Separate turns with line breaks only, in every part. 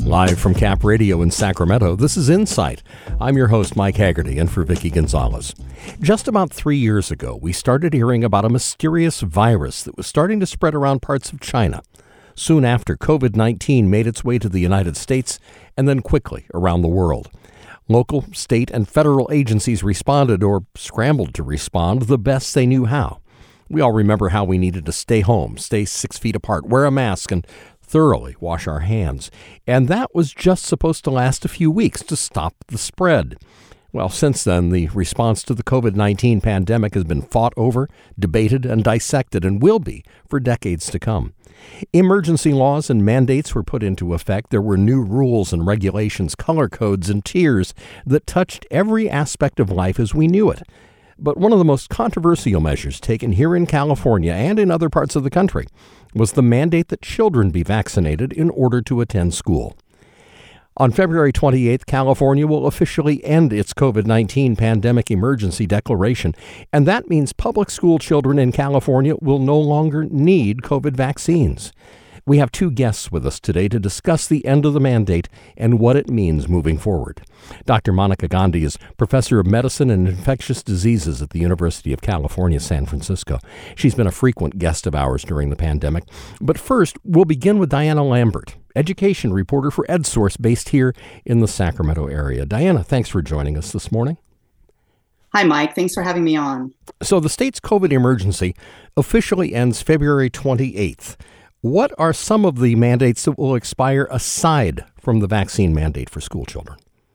Live from Cap Radio in Sacramento, this is Insight. I'm your host, Mike Haggerty, and for Vicki Gonzalez. Just about 3 years ago, we started hearing about a mysterious virus that was starting to spread around parts of China. Soon after, COVID-19 made its way to the United States and then quickly around the world. Local, state, and federal agencies responded or scrambled to respond the best they knew how. We all remember how we needed to stay home, stay 6 feet apart, wear a mask, and thoroughly wash our hands. And that was just supposed to last a few weeks to stop the spread. Well, since then, the response to the COVID-19 pandemic has been fought over, debated, and dissected, and will be for decades to come. Emergency laws and mandates were put into effect. There were new rules and regulations, color codes, and tiers that touched every aspect of life as we knew it. But one of the most controversial measures taken here in California and in other parts of the country was the mandate that children be vaccinated in order to attend school. On February 28th, California will officially end its COVID-19 pandemic emergency declaration, and that means public school children in California will no longer need COVID vaccines. We have two guests with us today to discuss the end of the mandate and what it means moving forward. Dr. Monica Gandhi is professor of medicine and infectious diseases at the University of California, San Francisco. She's been a frequent guest of ours during the pandemic. But first, we'll begin with Diana Lambert, education reporter for EdSource based here in the Sacramento area. Diana, thanks for joining us this morning.
Hi, Mike. Thanks for having me on.
So the state's COVID emergency officially ends February 28th. What are some of the mandates that will expire aside from the vaccine mandate for school children?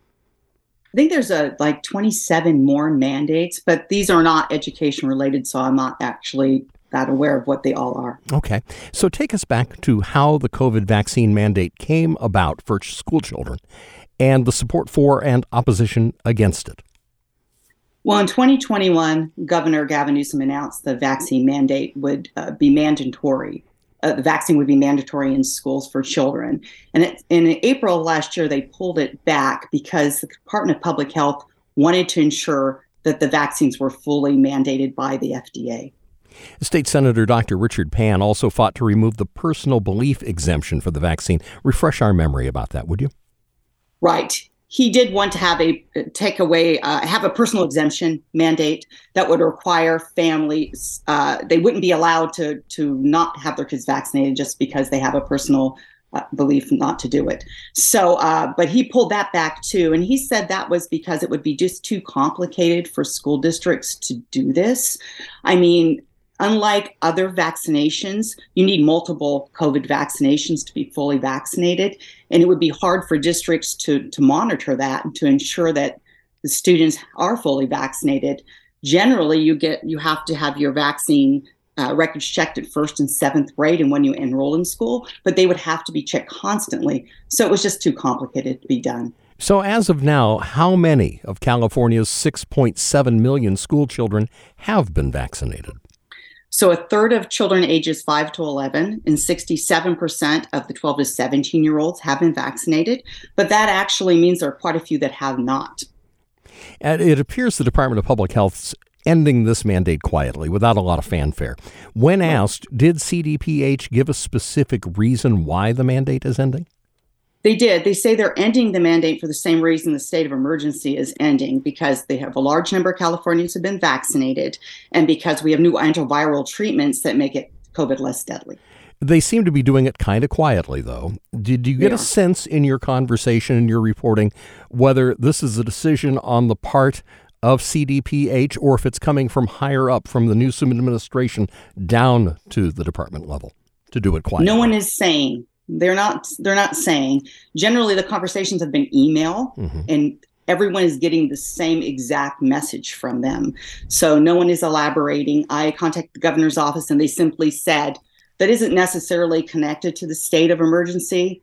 I think there's 27 more mandates, but these are not education related, so I'm not actually that aware of what they all are.
Okay. So take us back to how the COVID vaccine mandate came about for school children and the support for and opposition against it.
Well, in 2021, Governor Gavin Newsom announced the vaccine mandate would be mandatory. The vaccine would be mandatory in schools for children. And in April of last year, they pulled it back because the Department of Public Health wanted to ensure that the vaccines were fully mandated by the FDA.
State Senator Dr. Richard Pan also fought to remove the personal belief exemption for the vaccine. Refresh our memory about that, would you?
Right. He did want to have a personal exemption mandate that would require families, they wouldn't be allowed to not have their kids vaccinated just because they have a personal belief not to do it. So, but he pulled that back too. And he said that was because it would be just too complicated for school districts to do this. I mean, unlike other vaccinations, you need multiple COVID vaccinations to be fully vaccinated. And it would be hard for districts to monitor that and to ensure that the students are fully vaccinated. Generally, you have to have your vaccine records checked at first and seventh grade and when you enroll in school, but they would have to be checked constantly. So it was just too complicated to be done.
So as of now, how many of California's 6.7 million school children have been vaccinated?
So a third of children ages 5 to 11 and 67% of the 12 to 17-year-olds have been vaccinated. But that actually means there are quite a few that have not.
And it appears the Department of Public Health's ending this mandate quietly without a lot of fanfare. When asked, did CDPH give a specific reason why the mandate is ending?
They did. They say they're ending the mandate for the same reason the state of emergency is ending, because they have a large number of Californians who have been vaccinated and because we have new antiviral treatments that make it COVID less deadly.
They seem to be doing it kind of quietly, though. Did you get a sense in your conversation and your reporting whether this is a decision on the part of CDPH or if it's coming from higher up, from the Newsom administration down to the department level to do it quietly?
No one is saying. They're not saying. Generally, the conversations have been email, and everyone is getting the same exact message from them. So no one is elaborating. I contacted the governor's office, and they simply said that isn't necessarily connected to the state of emergency.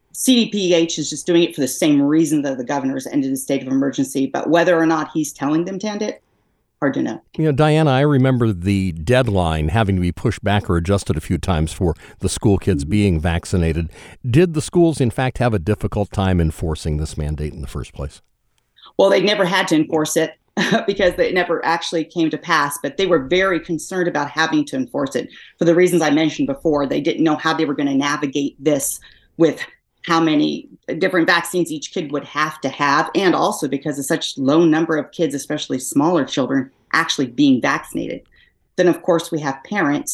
CDPH is just doing it for the same reason that the governor's ended the state of emergency. But whether or not he's telling them to end it, hard to know.
You know, Diana, I remember the deadline having to be pushed back or adjusted a few times for the school kids being vaccinated. Did the schools, in fact, have a difficult time enforcing this mandate in the first place?
Well, they never had to enforce it because it never actually came to pass. But they were very concerned about having to enforce it for the reasons I mentioned before. They didn't know how they were going to navigate this with how many different vaccines each kid would have to have, and also because of such low number of kids, especially smaller children, actually being vaccinated. Then, of course, we have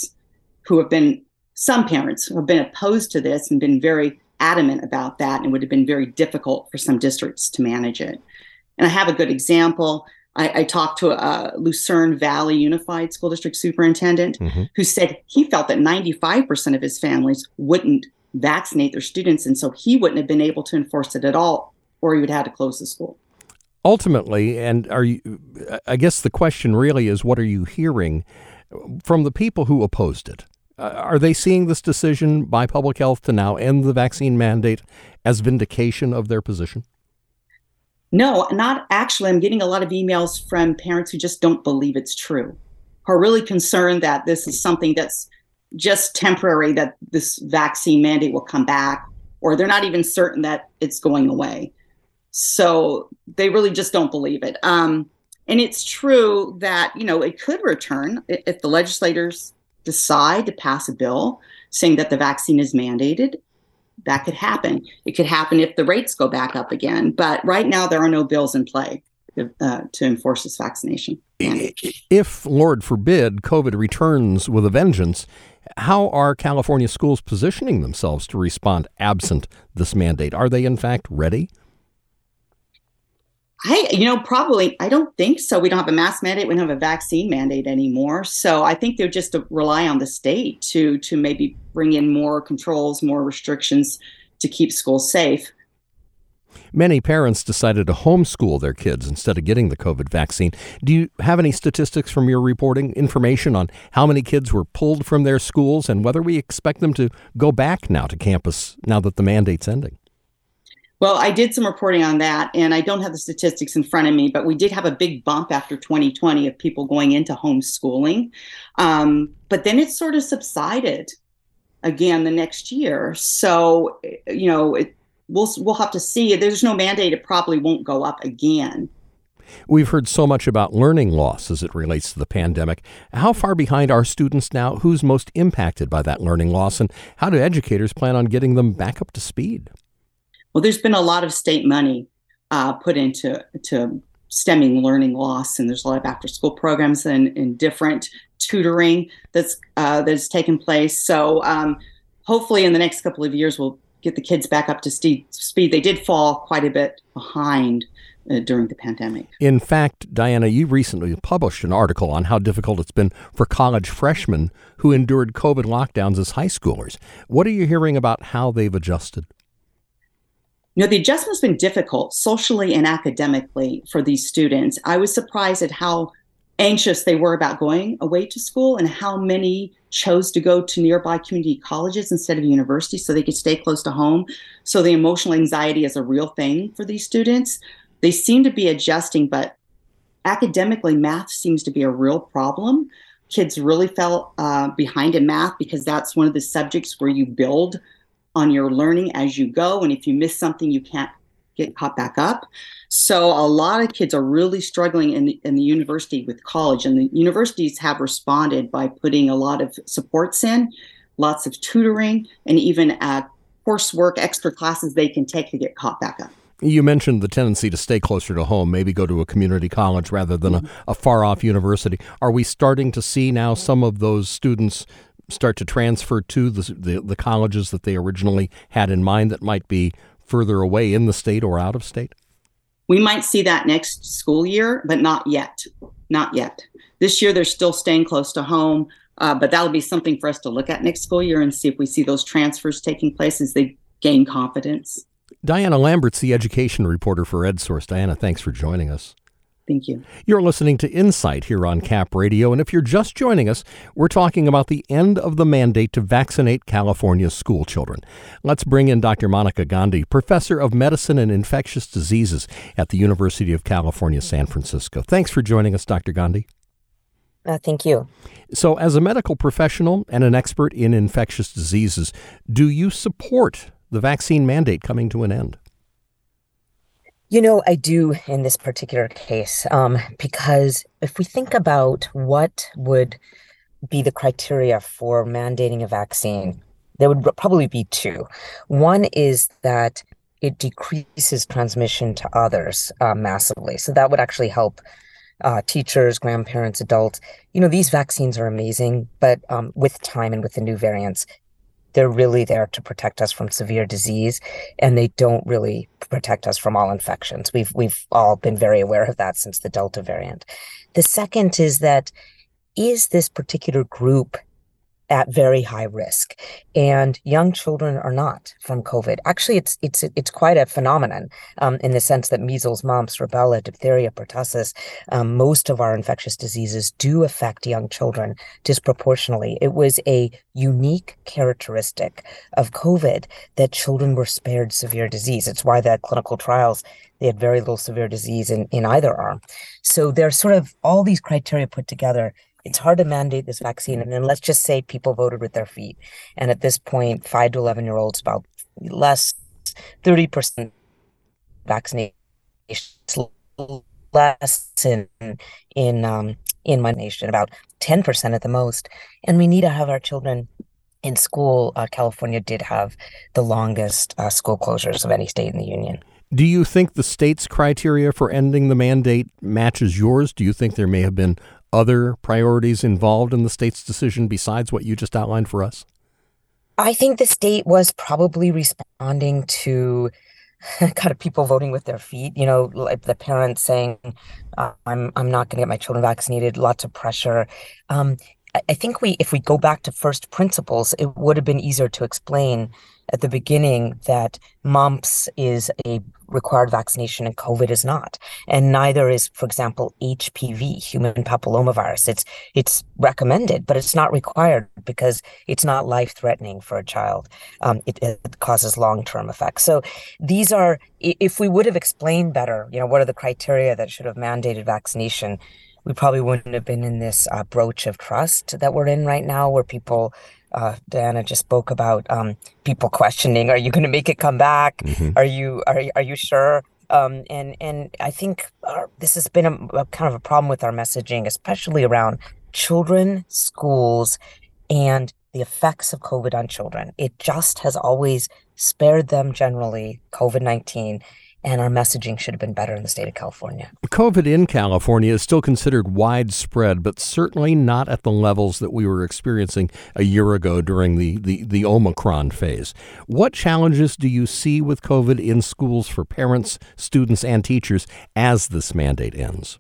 some parents who have been opposed to this and been very adamant about that, and would have been very difficult for some districts to manage it. And I have a good example. I talked to a Lucerne Valley Unified School District superintendent who said he felt that 95% of his families wouldn't vaccinate their students, and so he wouldn't have been able to enforce it at all, or he would have had to close the school.
Ultimately, I guess the question really is, what are you hearing from the people who opposed it? Are they seeing this decision by public health to now end the vaccine mandate as vindication of their position?
No, not actually. I'm getting a lot of emails from parents who just don't believe it's true, who are really concerned that this is something that's just temporary, that this vaccine mandate will come back, or they're not even certain that it's going away. So they really just don't believe it. And it's true that, it could return if the legislators decide to pass a bill saying that the vaccine is mandated. That could happen. It could happen if the rates go back up again. But right now, there are no bills in play to enforce this vaccination mandate.
If, Lord forbid, COVID returns with a vengeance, how are California schools positioning themselves to respond absent this mandate? Are they, in fact, ready?
Probably. I don't think so. We don't have a mask mandate. We don't have a vaccine mandate anymore. So I think they're just to rely on the state to maybe bring in more controls, more restrictions to keep schools safe.
Many parents decided to homeschool their kids instead of getting the COVID vaccine. Do you have any statistics from your reporting, information on how many kids were pulled from their schools and whether we expect them to go back now to campus now that the mandate's ending?
Well, I did some reporting on that, and I don't have the statistics in front of me, but we did have a big bump after 2020 of people going into homeschooling. But then it sort of subsided again the next year. So, we'll have to see. There's no mandate. It probably won't go up again.
We've heard so much about learning loss as it relates to the pandemic. How far behind are students now? Who's most impacted by that learning loss? And how do educators plan on getting them back up to speed?
Well, there's been a lot of state money put into stemming learning loss, and there's a lot of after-school programs and different tutoring that's taken place. So hopefully in the next couple of years, we'll get the kids back up to speed. They did fall quite a bit behind during the pandemic.
In fact, Diana, you recently published an article on how difficult it's been for college freshmen who endured COVID lockdowns as high schoolers. What are you hearing about how they've adjusted?
The adjustment's been difficult socially and academically for these students. I was surprised at how anxious they were about going away to school and how many chose to go to nearby community colleges instead of universities so they could stay close to home. So the emotional anxiety is a real thing for these students. They seem to be adjusting, but academically, math seems to be a real problem. Kids really fell behind in math because that's one of the subjects where you build on your learning as you go. And if you miss something, you can't get caught back up. So a lot of kids are really struggling in the university with college. And the universities have responded by putting a lot of supports in, lots of tutoring, and even coursework, extra classes they can take to get caught back up.
You mentioned the tendency to stay closer to home, maybe go to a community college rather than a far-off university. Are we starting to see now some of those students start to transfer to the colleges that they originally had in mind that might be further away in the state or out of state?
We might see that next school year, but not yet. Not yet. This year, they're still staying close to home, but that'll be something for us to look at next school year and see if we see those transfers taking place as they gain confidence.
Diana Lambert's the education reporter for EdSource. Diana, thanks for joining us.
Thank you.
You're listening to Insight here on Cap Radio, and if you're just joining us, we're talking about the end of the mandate to vaccinate California's school children. Let's bring in Dr. Monica Gandhi, professor of medicine and infectious diseases at the University of California, San Francisco. Thanks for joining us, Dr. Gandhi.
Thank you.
So, as a medical professional and an expert in infectious diseases, do you support the vaccine mandate coming to an end?
I do in this particular case, because if we think about what would be the criteria for mandating a vaccine, There would probably be two. One is that it decreases transmission to others massively. So that would actually help teachers, grandparents, adults. These vaccines are amazing, but with time and with the new variants, they're really there to protect us from severe disease, and they don't really protect us from all infections. We've all been very aware of that since the Delta variant. The second is this particular group at very high risk, and young children are not from COVID. Actually, it's quite a phenomenon in the sense that measles, mumps, rubella, diphtheria, pertussis, most of our infectious diseases do affect young children disproportionately. It was a unique characteristic of COVID that children were spared severe disease. It's why the clinical trials, they had very little severe disease in either arm. So there's sort of all these criteria put together. It's hard to mandate this vaccine. And then let's just say people voted with their feet. And at this point, 5 to 11-year-olds, about 30% vaccination, less in my nation, about 10% at the most. And we need to have our children in school. California did have the longest school closures of any state in the union.
Do you think the state's criteria for ending the mandate matches yours? Do you think there may have been other priorities involved in the state's decision besides what you just outlined for us?
I think the state was probably responding to kind of people voting with their feet, like the parents saying, I'm not going to get my children vaccinated, lots of pressure. I think if we go back to first principles, it would have been easier to explain at the beginning that mumps is a required vaccination and COVID is not. And neither is, for example, HPV, human papillomavirus. It's recommended, but it's not required because it's not life-threatening for a child. It causes long-term effects. So these are, if we would have explained better, what are the criteria that should have mandated vaccination, we probably wouldn't have been in this broach of trust that we're in right now, where people, Diana just spoke about people questioning, are you going to make it come back? Mm-hmm. Are you sure? And I think this has been a kind of a problem with our messaging, especially around children, schools, and the effects of COVID on children. It just has always spared them generally, COVID-19. And our messaging should have been better in the state of California.
COVID in California is still considered widespread, but certainly not at the levels that we were experiencing a year ago during the Omicron phase. What challenges do you see with COVID in schools for parents, students, and teachers as this mandate ends?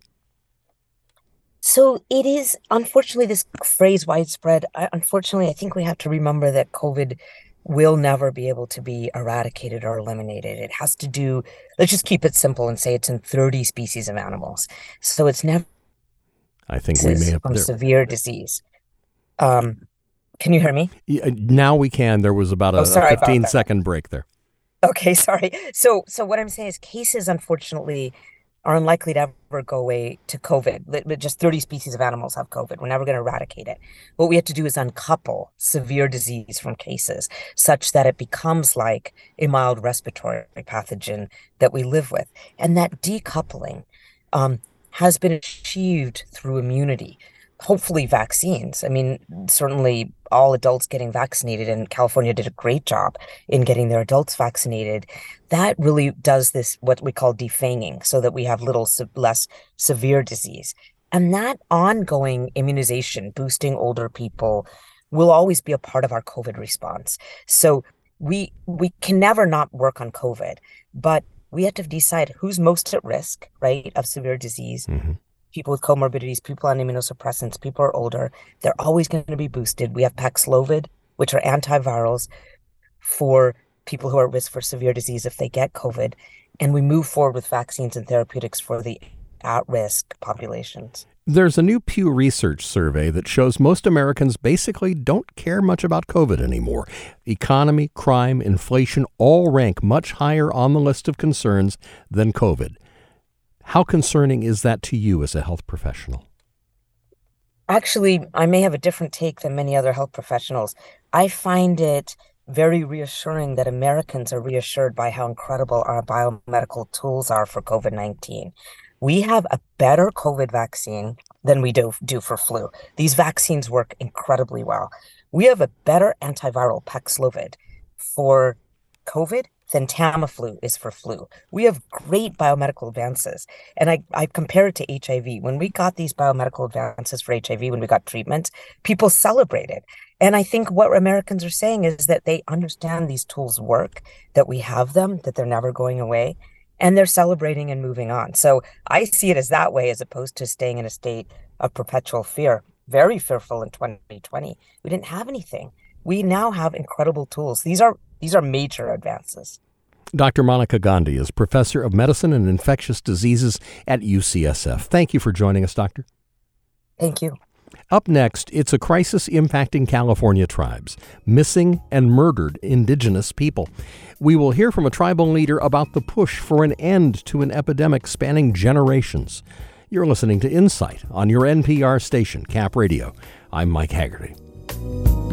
So it is, unfortunately, this phrase widespread. Unfortunately, I think we have to remember that COVID will never be able to be eradicated or eliminated. It has to do, let's just keep it simple and say it's in 30 species of animals. So it's never,
I think we may have
from severe disease. Can you hear me?
Yeah, now we can. There was about a 15-second break there.
Okay, sorry. So what I'm saying is cases, unfortunately, are unlikely to ever go away to COVID. Just 30 species of animals have COVID. We're never going to eradicate it. What we have to do is uncouple severe disease from cases such that it becomes like a mild respiratory pathogen that we live with. And that decoupling has been achieved through immunity. Hopefully vaccines. I mean, certainly all adults getting vaccinated, and California did a great job in getting their adults vaccinated. That really does this, what we call defanging, so that we have less severe disease. And that ongoing immunization, boosting older people, will always be a part of our COVID response. So we can never not work on COVID, but we have to decide who's most at risk, right, of severe disease. Mm-hmm. People with comorbidities, people on immunosuppressants, people are older, they're always going to be boosted. We have Paxlovid, which are antivirals for people who are at risk for severe disease if they get COVID. And we move forward with vaccines and therapeutics for the at-risk populations.
There's a new Pew Research survey that shows most Americans basically don't care much about COVID anymore. Economy, crime, inflation all rank much higher on the list of concerns than COVID. How concerning is that to you as a health professional?
Actually, I may have a different take than many other health professionals. I find it very reassuring that Americans are reassured by how incredible our biomedical tools are for COVID-19. We have a better COVID vaccine than we do for flu. These vaccines work incredibly well. We have a better antiviral, Paxlovid, for COVID than Tamiflu is for flu. We have great biomedical advances. And I compare it to HIV. When we got these biomedical advances for HIV, when we got treatment, people celebrated. And I think what Americans are saying is that they understand these tools work, that we have them, that they're never going away, and they're celebrating and moving on. So I see it as that way, as opposed to staying in a state of perpetual fear. Very fearful in 2020. We didn't have anything. We now have incredible tools. These are major advances.
Dr. Monica Gandhi is professor of medicine and infectious diseases at UCSF. Thank you for joining us, Doctor.
Thank you.
Up next, it's a crisis impacting California tribes, missing and murdered indigenous people. We will hear from a tribal leader about the push for an end to an epidemic spanning generations. You're listening to Insight on your NPR station, Cap Radio. I'm Mike Haggerty.